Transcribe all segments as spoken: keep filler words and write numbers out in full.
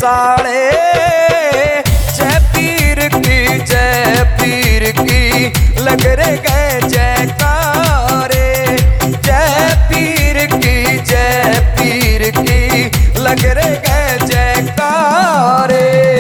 साले, जय पीर की जय पीर की लग रे गए जयकारे, जय पीर की जय पीर की लग रे गए जयकारे।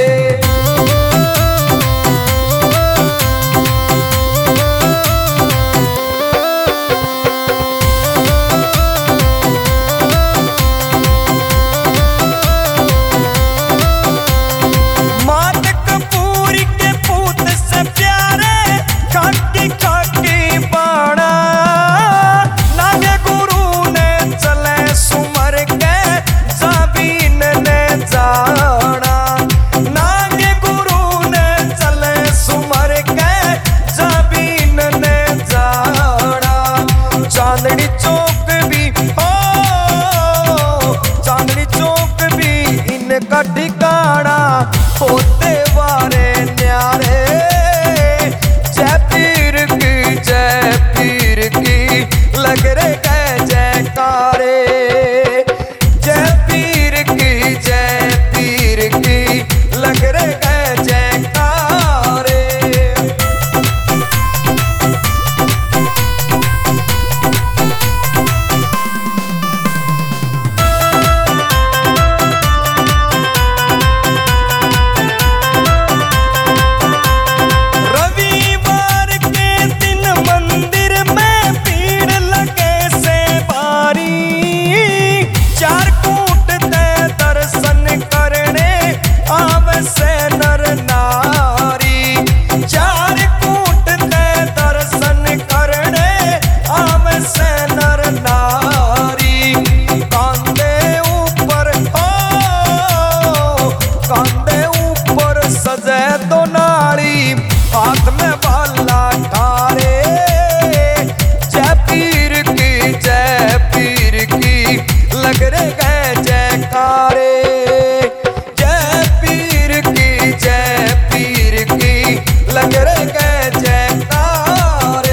चांदनी चौक भी हो, चांदनी चौक भी इनका ठिकाना, होते वारे न्यारे, जय पीर की जय पीर की लग रे गए जयकारे, जय पीर की जय पीर की लग रे गए जयकारे। हाथ में बाला ठारे, जय पीर की जय पीर की लग रे गए जयकारे, जय पीर की जय पीर की लग रे गए जयकारे।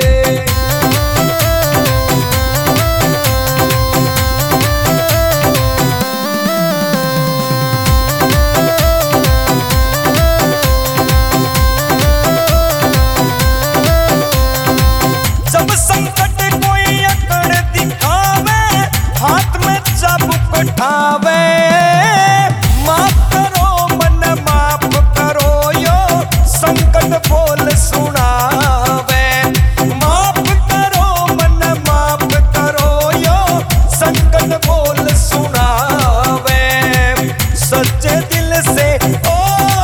संकट कोई अकड़ दिखावे, हाथ में चाबुक उठावे, माफ करो मन माफ करो यो संकट बोल सुनावे, माफ करो मन माफ करो यो संकट बोल सुनावे, सच्चे दिल से ओ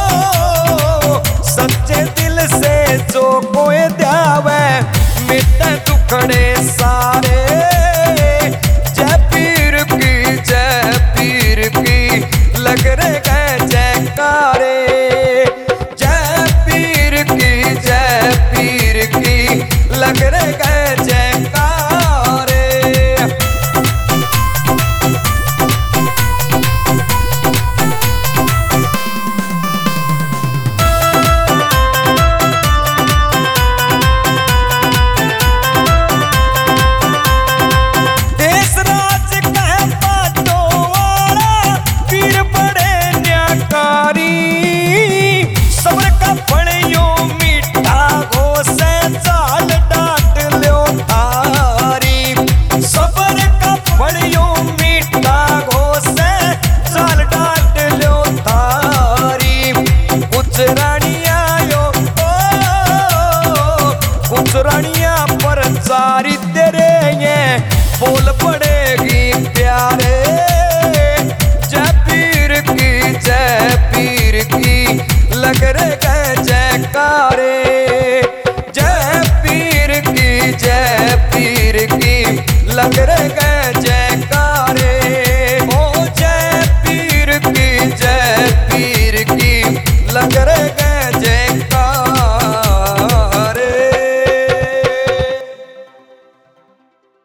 सच्चे दिल से जो कोई द्यावे, मिटे दुखड़े सारे, जय पीर की जय पीर की लग रे गए जयकारे, जय पीर की जय पीर की लग रे गए